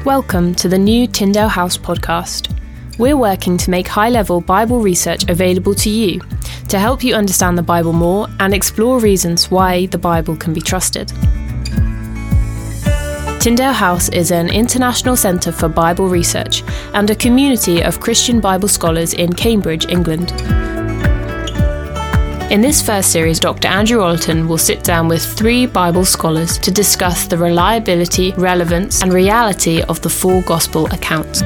Welcome to the new Tyndale House podcast. We're working to make high-level Bible research available to you, to help you understand the Bible more and explore reasons why the Bible can be trusted. Tyndale House is an international centre for Bible research and a community of Christian Bible scholars in Cambridge, England. In this first series, Dr. Andrew Ollerton will sit down with 3 Bible scholars to discuss the reliability, relevance, and reality of the 4 Gospel accounts.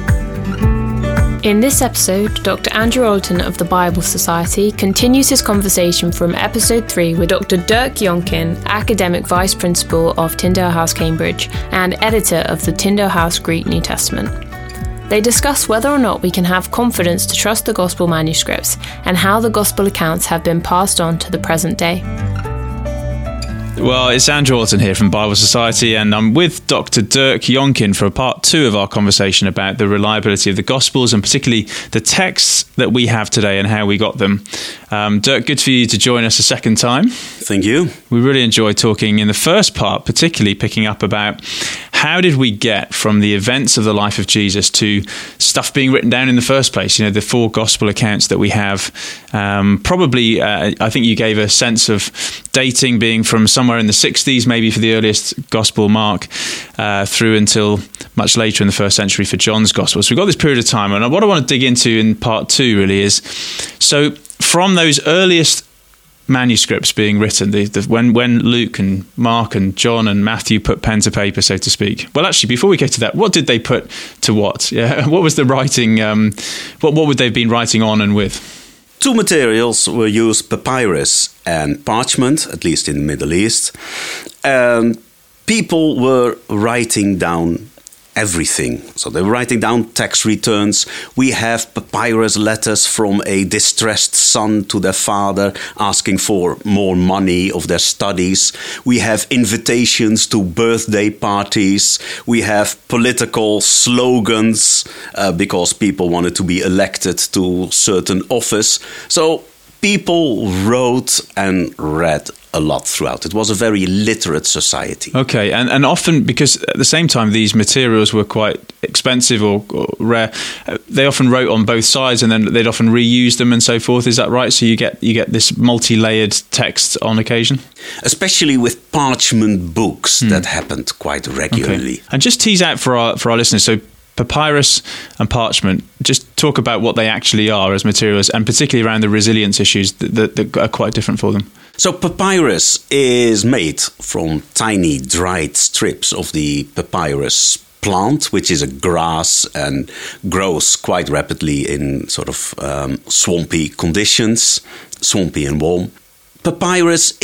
In this episode, Dr. Andrew Ollerton of the Bible Society continues his conversation from episode 3 with Dr. Dirk Jonkin, Academic Vice Principal of Tyndale House, Cambridge, and editor of the Tyndale House Greek New Testament. They discuss whether or not we can have confidence to trust the Gospel manuscripts and how the Gospel accounts have been passed on to the present day. Well, it's Andrew Ollerton here from Bible Society, and I'm with Dr. Dirk Jonkin for part 2 of our conversation about the reliability of the Gospels, and particularly the texts that we have today and how we got them. Dirk, good for you to join us a second time. Thank you. We really enjoyed talking in the first part, particularly picking up about how did we get from the events of the life of Jesus to stuff being written down in the first place? You know, the 4 Gospel accounts that we have. I think you gave a sense of dating being from somewhere in the 60s, maybe for the earliest Gospel mark, through until much later in the first century for John's Gospel. So we've got this period of time. And what I want to dig into in part 2 really is, so from those earliest manuscripts being written, when Luke and Mark and John and Matthew put pen to paper, so to speak. Well, actually, before we get to that, what did they put to what? Yeah, what was the writing? What would they have been writing on and with? 2 materials were used: papyrus and parchment, at least in the Middle East. And people were writing down everything. So they were writing down tax returns. We have papyrus letters from a distressed son to their father asking for more money of their studies. We have invitations to birthday parties. We have political slogans because people wanted to be elected to certain office. So people wrote and read a lot throughout. It was a very literate society. Okay, and often, because at the same time these materials were quite expensive or rare, they often wrote on both sides and then they'd often reuse them and so forth. Is that right? So you get this multi-layered text on occasion? Especially with parchment books, that happened quite regularly. Okay. And just tease out for our listeners, so papyrus and parchment, just talk about what they actually are as materials, and particularly around the resilience issues that are quite different for them. So papyrus is made from tiny dried strips of the papyrus plant, which is a grass and grows quite rapidly in sort of swampy conditions, swampy and warm. Papyrus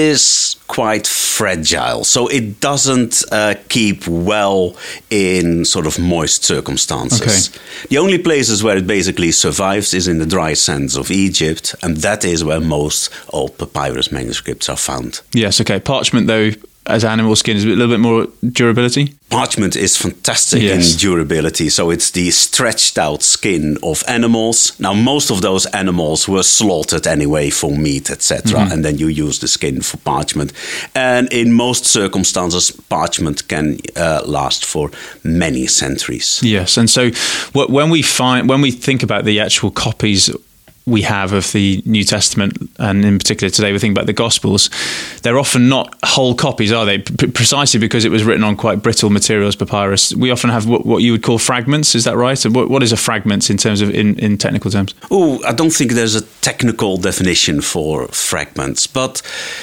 is quite fragile, so it doesn't keep well in sort of moist circumstances. Okay. The only places where it basically survives is in the dry sands of Egypt, and that is where most old papyrus manuscripts are found. Yes, okay. Parchment, though, as animal skin, is a little bit more durability? Parchment is fantastic in durability. So it's the stretched out skin of animals. Now, most of those animals were slaughtered anyway for meat, etc. And then you use the skin for parchment. And in most circumstances, parchment can last for many centuries. Yes. And so when we think about the actual copies we have of the New Testament, and in particular today we think about the Gospels, they're often not whole copies, are they? Precisely because it was written on quite brittle materials, papyrus. We often have what you would call fragments, is that right? And what is a fragment in terms of in technical terms? Oh, I don't think there's a technical definition for fragments, but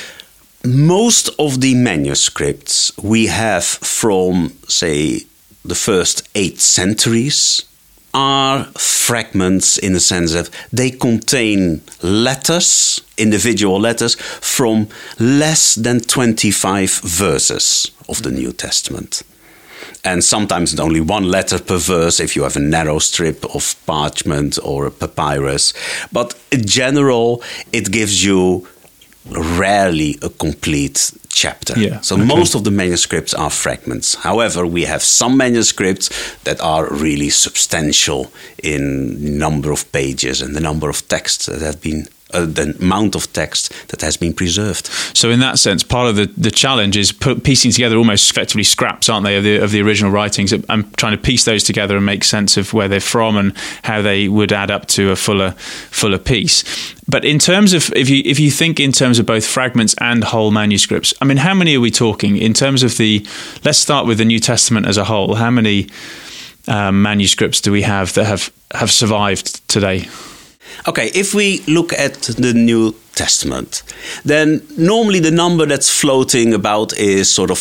most of the manuscripts we have from, say, the first 8 centuries are fragments in the sense that they contain letters, individual letters, from less than 25 verses of the New Testament. And sometimes it's only 1 letter per verse if you have a narrow strip of parchment or a papyrus. But in general, it gives you rarely a complete chapter. Most of the manuscripts are fragments. However, we have some manuscripts that are really substantial in the number of pages and the number of texts that have been the amount of text that has been preserved. So in that sense, part of the challenge is piecing together almost effectively scraps, aren't they, of the original writings, and trying to piece those together and make sense of where they're from and how they would add up to a fuller piece. But in terms of, if you think in terms of both fragments and whole manuscripts, I mean, how many are we talking in terms of let's start with the New Testament as a whole. How many manuscripts do we have that have survived today? Okay, if we look at the New Testament, then normally the number that's floating about is sort of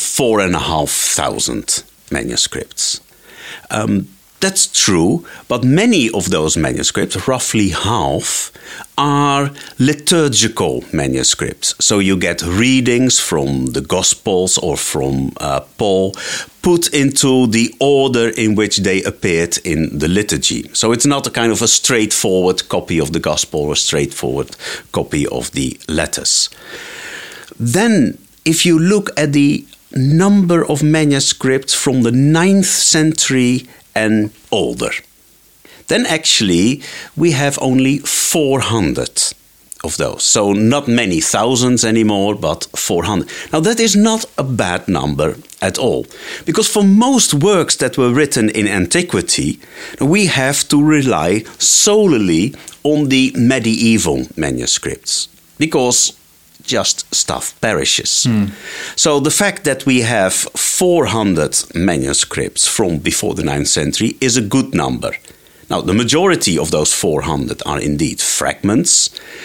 4,500 manuscripts. That's true, but many of those manuscripts, roughly half, are liturgical manuscripts. So you get readings from the Gospels or from Paul put into the order in which they appeared in the liturgy. So it's not a kind of a straightforward copy of the Gospel or a straightforward copy of the letters. Then, if you look at the number of manuscripts from the 9th century and older, then actually we have only 400 of those. So not many thousands anymore, but 400. Now that is not a bad number at all, because for most works that were written in antiquity, we have to rely solely on the medieval manuscripts, because just stuff perishes. So the fact that we have 400 manuscripts from before the 9th century is a good number. Now, the majority of those 400 are indeed fragments.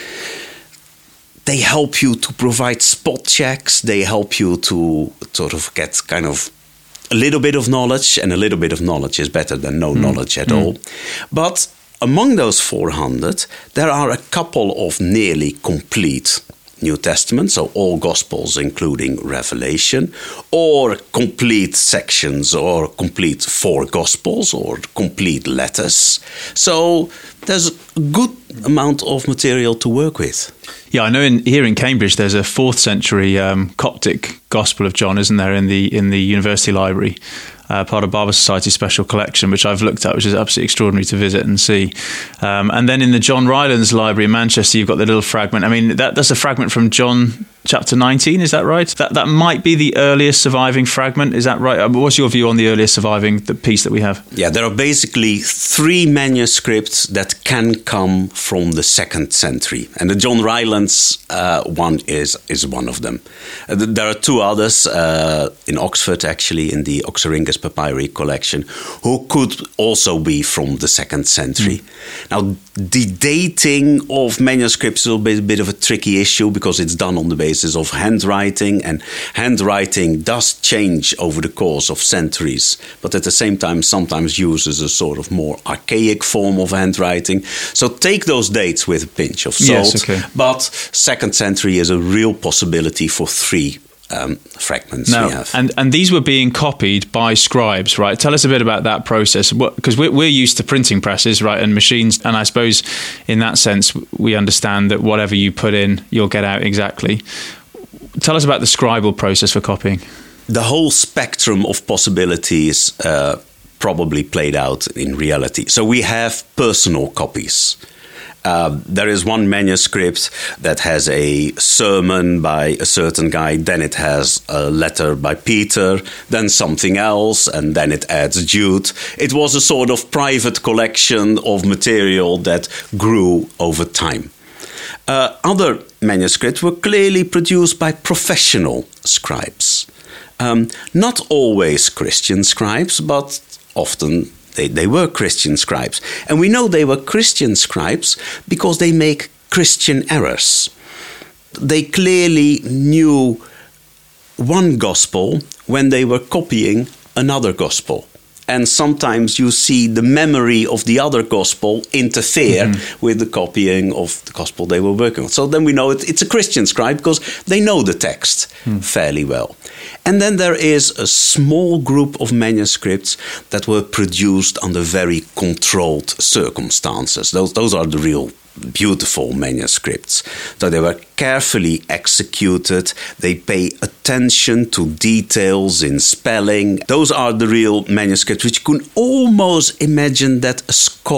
They help you to provide spot checks. They help you to sort of get kind of a little bit of knowledge, and a little bit of knowledge is better than no knowledge at all. But among those 400, there are a couple of nearly complete New Testament, so all Gospels including Revelation, or complete sections, or complete 4 Gospels, or complete letters. So there's a good amount of material to work with. Yeah, I know here in Cambridge there's a 4th century Coptic Gospel of John, isn't there, in the University Library, part of Barber Society's special collection, which I've looked at, which is absolutely extraordinary to visit and see. And then in the John Rylands Library in Manchester, you've got the little fragment. I mean, that's a fragment from John chapter 19, is that right? That might be the earliest surviving fragment, is that right? What's your view on the earliest surviving piece that we have? Yeah, there are basically 3 manuscripts that can come from the 2nd century. And the John Rylands one is one of them. There are 2 others in Oxford, actually, in the Oxyrhynchus Papyri collection, who could also be from the 2nd century. Now, the dating of manuscripts is a bit of a tricky issue, because it's done on the basis of handwriting, and handwriting does change over the course of centuries, but at the same time sometimes uses a sort of more archaic form of handwriting. So take those dates with a pinch of salt. Yes, okay. But 2nd century is a real possibility for 3 fragments we have. And these were being copied by scribes, right? Tell us a bit about that process, because we're used to printing presses, right, and machines, and I suppose in that sense we understand that whatever you put in, you'll get out exactly. Tell us about the scribal process for copying. The whole spectrum of possibilities probably played out in reality. So we have personal copies. There is one manuscript that has a sermon by a certain guy, then it has a letter by Peter, then something else, and then it adds Jude. It was a sort of private collection of material that grew over time. Other manuscripts were clearly produced by professional scribes. Not always Christian scribes, but often they were Christian scribes. And we know they were Christian scribes because they make Christian errors. They clearly knew one gospel when they were copying another gospel. And sometimes you see the memory of the other gospel interfere with the copying of the gospel they were working on. So then we know it's a Christian scribe because they know the text fairly well. And then there is a small group of manuscripts that were produced under very controlled circumstances. Those are the real beautiful manuscripts. So they were carefully executed. They pay attention to details in spelling. Those are the real manuscripts which you can almost imagine that a scholar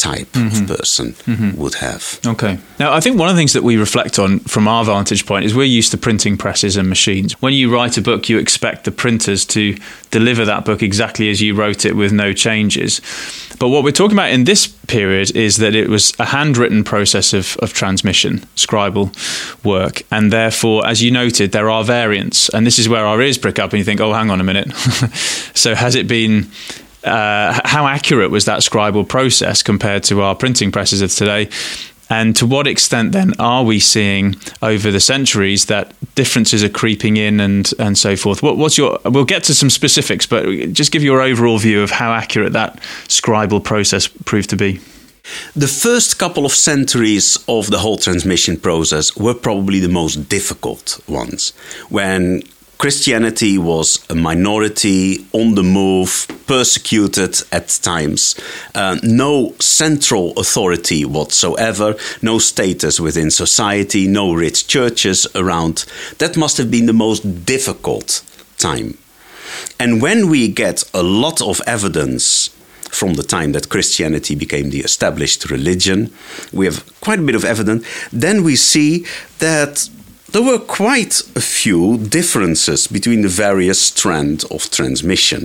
type of person would have. Okay. Now, I think one of the things that we reflect on from our vantage point is we're used to printing presses and machines. When you write a book, you expect the printers to deliver that book exactly as you wrote it with no changes. But what we're talking about in this period is that it was a handwritten process of transmission, scribal work. And therefore, as you noted, there are variants. And this is where our ears prick up and you think, oh, hang on a minute. So has it been... how accurate was that scribal process compared to our printing presses of today? And to what extent then are we seeing over the centuries that differences are creeping in and so forth? We'll get to some specifics, but just give your overall view of how accurate that scribal process proved to be. The first couple of centuries of the whole transmission process were probably the most difficult ones, when Christianity was a minority, on the move, persecuted at times. No central authority whatsoever, no status within society, no rich churches around. That must have been the most difficult time. And when we get a lot of evidence from the time that Christianity became the established religion, we have quite a bit of evidence, then we see that there were quite a few differences between the various strands of transmission.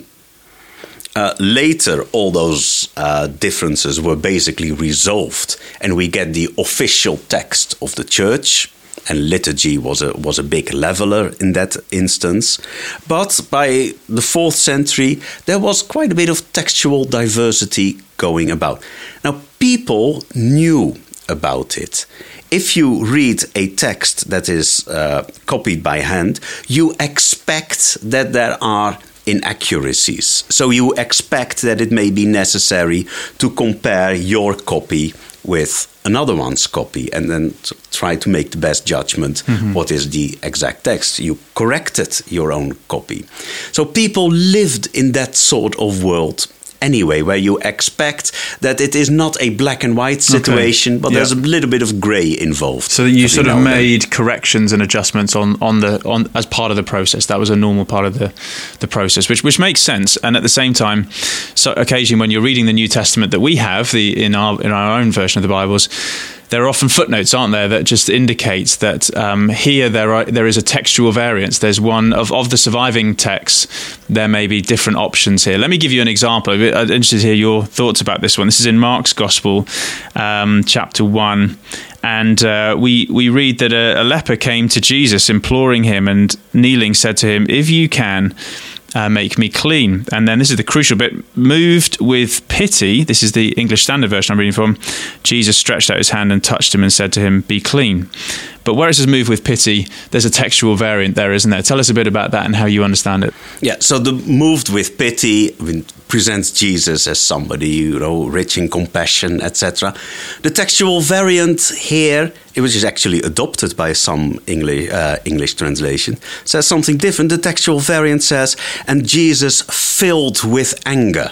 Later, all those differences were basically resolved, and we get the official text of the church, and liturgy was a big leveler in that instance. But by the 4th century, there was quite a bit of textual diversity going about. Now, people knew about it. If you read a text that is copied by hand, you expect that there are inaccuracies. So you expect that it may be necessary to compare your copy with another one's copy and then try to make the best judgment what is the exact text. You corrected your own copy. So people lived in that sort of world anyway, where you expect that it is not a black and white situation, but there's a little bit of grey involved. So that you sort of made corrections and adjustments on as part of the process. That was a normal part of the process, which makes sense. And at the same time, so occasionally when you're reading the New Testament that we have, in our own version of the Bibles, there are often footnotes, aren't there, that just indicates that here there is a textual variance. There's one of the surviving texts. There may be different options here. Let me give you an example. I'm interested to hear your thoughts about this one. This is in Mark's Gospel, chapter 1. And we read that a leper came to Jesus, imploring him, and kneeling said to him, "If you can, make me clean." And then this is the crucial bit. Moved with pity, this is the English Standard Version I'm reading from, Jesus stretched out his hand and touched him and said to him, "Be clean." But where it says move with pity, there's a textual variant there, isn't there? Tell us a bit about that and how you understand it. Yeah, so the moved with pity presents Jesus as somebody, rich in compassion, etc. The textual variant here, which is actually adopted by some English translation, says something different. The textual variant says, "And Jesus, filled with anger,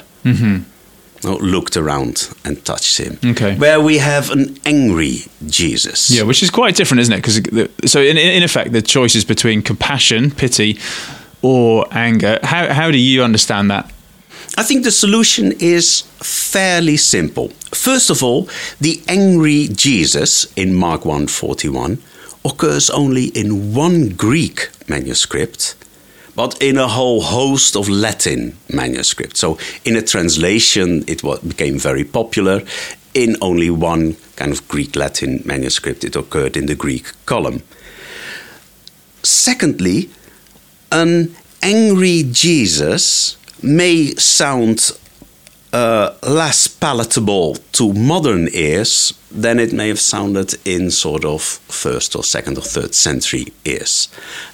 looked around and touched him." Okay. Where we have an angry Jesus. Yeah, which is quite different, isn't it? Because so in effect, the choice is between compassion, pity, or anger. How do you understand that? I think the solution is fairly simple. First of all, the angry Jesus in Mark 1:41 occurs only in one Greek manuscript, but in a whole host of Latin manuscripts. So in a translation, it became very popular. In only one kind of Greek-Latin manuscript, it occurred in the Greek column. Secondly, an angry Jesus may sound less palatable to modern ears than it may have sounded in sort of 1st or 2nd or 3rd century ears.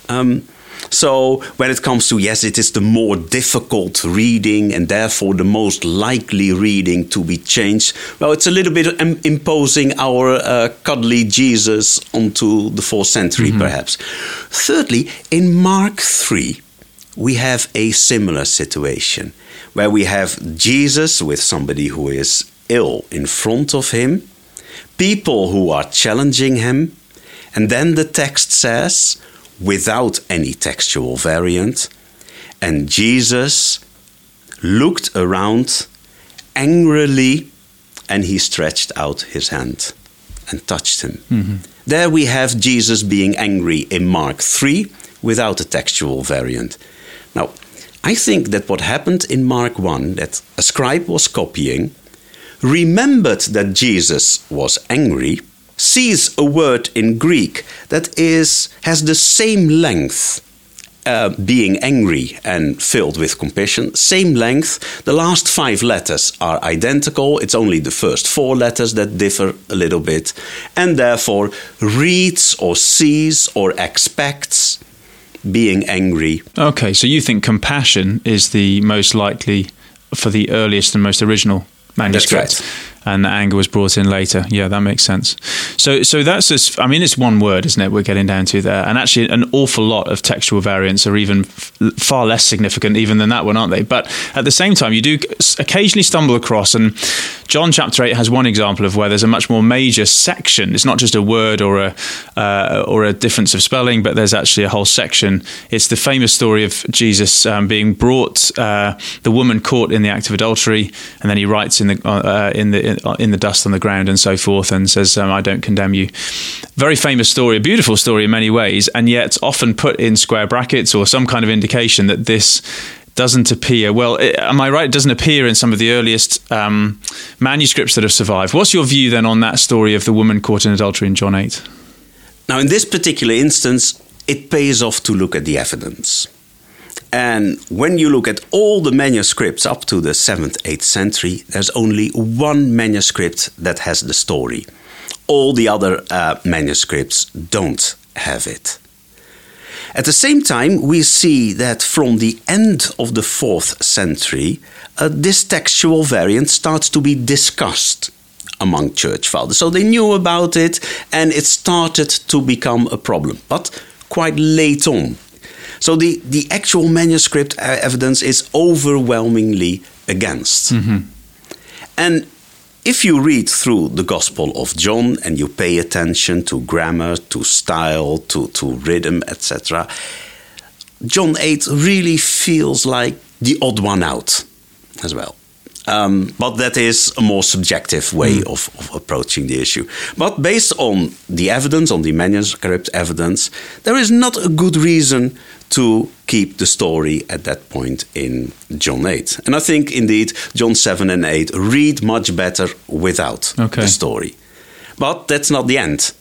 So when it comes to, yes, it is the more difficult reading and therefore the most likely reading to be changed, well, it's a little bit imposing our cuddly Jesus onto the 4th century, perhaps. Thirdly, in Mark 3, we have a similar situation where we have Jesus with somebody who is ill in front of him, people who are challenging him, and then the text says, without any textual variant, and Jesus looked around angrily and he stretched out his hand and touched him. There we have Jesus being angry in Mark 3 without a textual variant. Now, I think that what happened in Mark 1, that a scribe was copying, remembered that Jesus was angry, sees a word in Greek that has the same length, being angry and filled with compassion, same length. The last 5 letters are identical. It's only the first 4 letters that differ a little bit, and therefore reads or sees or expects being angry. Okay, so you think compassion is the most likely for the earliest and most original manuscript. That's right. And the anger was brought in later. Yeah, that makes sense. So that's just, I mean, it's one word, isn't it, we're getting down to there. And actually an awful lot of textual variants are even far less significant even than that one, aren't they? But at the same time, you do occasionally stumble across, and John chapter 8 has one example of where there's a much more major section. It's not just a word or a difference of spelling, but there's actually a whole section. It's the famous story of Jesus being brought, the woman caught in the act of adultery, and then he writes in the dust on the ground and so forth, and says, I don't condemn you. Very famous story, a beautiful story in many ways, and yet often put in square brackets or some kind of indication that this doesn't appear. Well, am I right? It doesn't appear in some of the earliest manuscripts that have survived. What's your view then on that story of the woman caught in adultery in John 8? Now, in this particular instance, it pays off to look at the evidence. And when you look at all the manuscripts up to the 7th, 8th century, there's only one manuscript that has the story. All the other manuscripts don't have it. At the same time, we see that from the end of the 4th century, this textual variant starts to be discussed among church fathers. So they knew about it, and it started to become a problem, but quite late on. So the actual manuscript evidence is overwhelmingly against. And if you read through the Gospel of John and you pay attention to grammar, to style, to rhythm, etc., John 8 really feels like the odd one out as well. But that is a more subjective way of approaching the issue. But based on the evidence, on the manuscript evidence, there is not a good reason to keep the story at that point in John 8. And I think, indeed, John 7 and 8 read much better without the story. But that's not the end.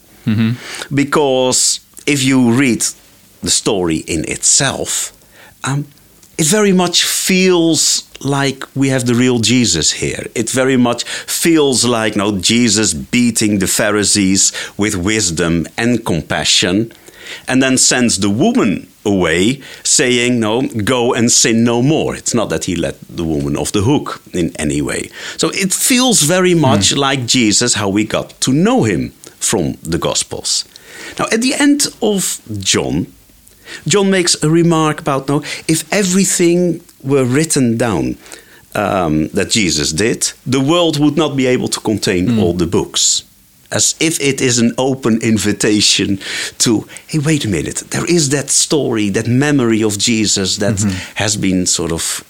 Because if you read the story in itself, it very much feels like we have the real Jesus here. It very much feels like Jesus beating the Pharisees with wisdom and compassion, and then sends the woman away saying, go and sin no more. It's not that he let the woman off the hook in any way. So it feels very much like Jesus, how we got to know him from the Gospels. Now, at the end of John makes a remark about, if everything were written down that Jesus did, the world would not be able to contain all the books. As if it is an open invitation to, hey, wait a minute, there is that story, that memory of Jesus that has been sort of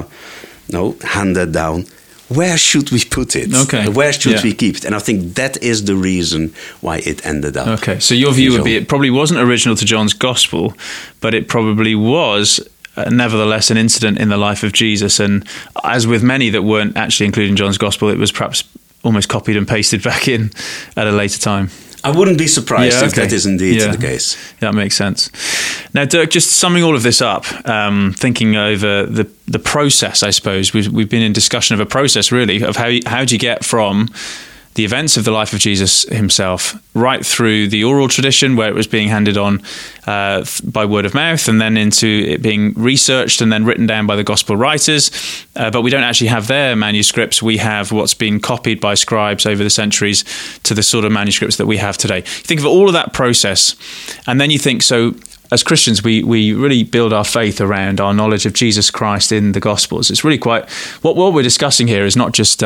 handed down. Where should we put it? Where should we keep it? And I think that is the reason why it ended up. Okay, so your view would be it probably wasn't original to John's Gospel, but it probably was nevertheless an incident in the life of Jesus. And as with many that weren't actually included in John's Gospel, it was perhaps almost copied and pasted back in at a later time. I wouldn't be surprised if that is indeed the case. That makes sense. Now, Dirk, just summing all of this up, thinking over the process, I suppose, we've been in discussion of a process, really, of how do you get from the events of the life of Jesus himself right through the oral tradition where it was being handed on by word of mouth, and then into it being researched and then written down by the gospel writers. But we don't actually have their manuscripts. We have what's been copied by scribes over the centuries to the sort of manuscripts that we have today. You think of all of that process, and then you think, so as Christians, we really build our faith around our knowledge of Jesus Christ in the Gospels. It's really quite, what we're discussing here is not just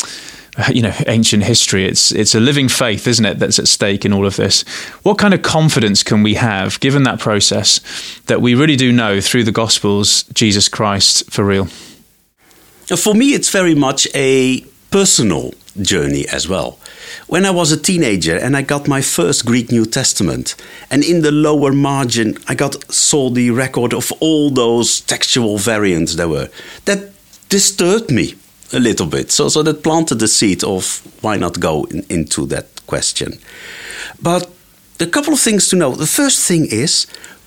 ancient history. It's a living faith, isn't it, that's at stake in all of this. What kind of confidence can we have, given that process, that we really do know through the Gospels Jesus Christ for real? For me, it's very much a personal journey as well. When I was a teenager and I got my first Greek New Testament, and in the lower margin I saw the record of all those textual variants there were, that disturbed me a little bit. So that planted the seed of why not go into that question. But a couple of things to know. The first thing is,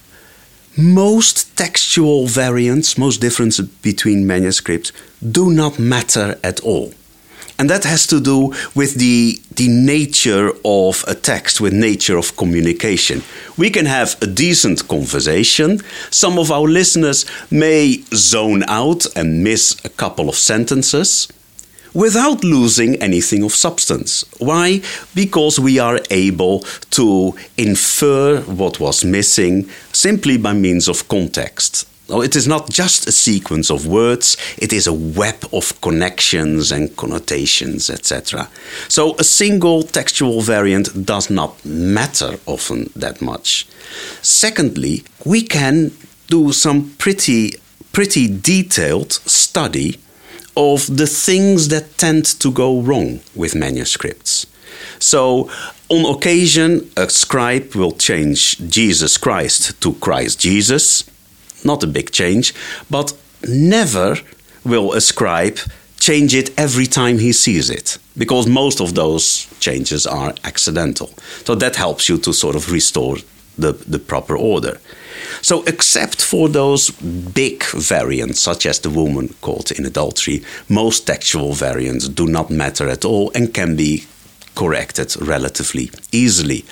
most textual variants, most differences between manuscripts do not matter at all. And that has to do with the nature of a text, with nature of communication. We can have a decent conversation. Some of our listeners may zone out and miss a couple of sentences without losing anything of substance. Why? Because we are able to infer what was missing simply by means of context. It is not just a sequence of words, it is a web of connections and connotations, etc. So a single textual variant does not matter often that much. Secondly, we can do some pretty detailed study of the things that tend to go wrong with manuscripts. So, on occasion, a scribe will change Jesus Christ to Christ Jesus. Not a big change, but never will a scribe change it every time he sees it, because most of those changes are accidental. So that helps you to sort of restore the proper order. So except for those big variants, such as the woman caught in adultery, most textual variants do not matter at all and can be corrected relatively easily.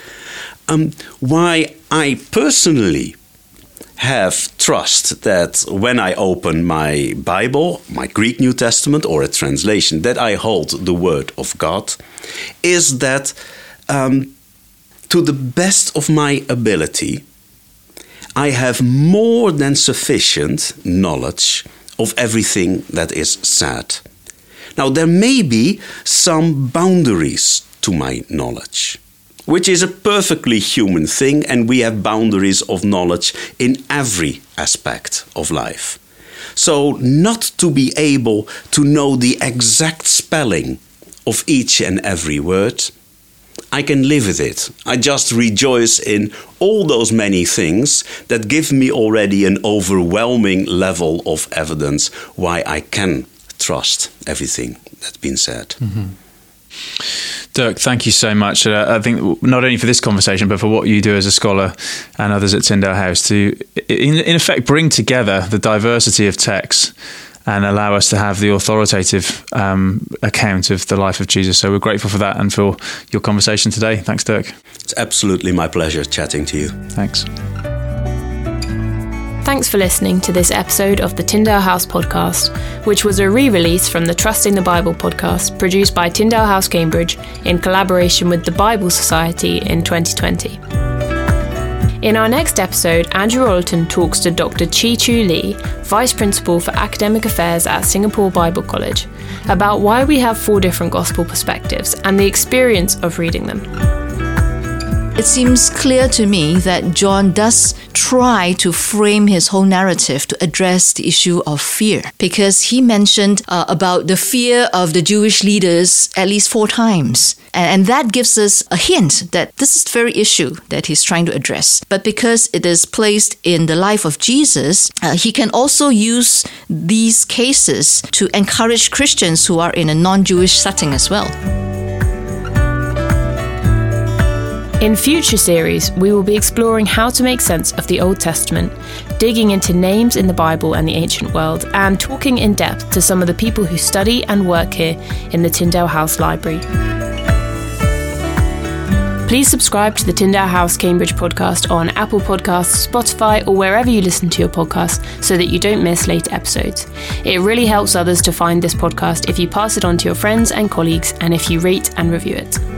Why I personally have trust that when I open my Bible, my Greek New Testament, or a translation, that I hold the Word of God, is that to the best of my ability, I have more than sufficient knowledge of everything that is said. Now, there may be some boundaries to my knowledge, which is a perfectly human thing, and we have boundaries of knowledge in every aspect of life. So not to be able to know the exact spelling of each and every word, I can live with it. I just rejoice in all those many things that give me already an overwhelming level of evidence why I can trust everything that's been said. Mm-hmm. Dirk, thank you so much. I think not only for this conversation, but for what you do as a scholar and others at Tyndale House to, in effect, bring together the diversity of texts and allow us to have the authoritative account of the life of Jesus. So we're grateful for that and for your conversation today. Thanks, Dirk. It's absolutely my pleasure chatting to you. Thanks. Thanks for listening to this episode of the Tyndale House podcast, which was a re-release from the Trusting the Bible podcast produced by Tyndale House Cambridge in collaboration with the Bible Society in 2020. In our next episode, Andrew Ollerton talks to Dr. Chi Chu Lee, Vice Principal for Academic Affairs at Singapore Bible College, about why we have 4 different gospel perspectives and the experience of reading them. It seems clear to me that John does try to frame his whole narrative to address the issue of fear, because he mentioned about the fear of the Jewish leaders at least 4 times. And that gives us a hint that this is the very issue that he's trying to address. But because it is placed in the life of Jesus, he can also use these cases to encourage Christians who are in a non-Jewish setting as well. In future series, we will be exploring how to make sense of the Old Testament, digging into names in the Bible and the ancient world, and talking in depth to some of the people who study and work here in the Tyndale House Library. Please subscribe to the Tyndale House Cambridge podcast on Apple Podcasts, Spotify, or wherever you listen to your podcasts so that you don't miss later episodes. It really helps others to find this podcast if you pass it on to your friends and colleagues and if you rate and review it.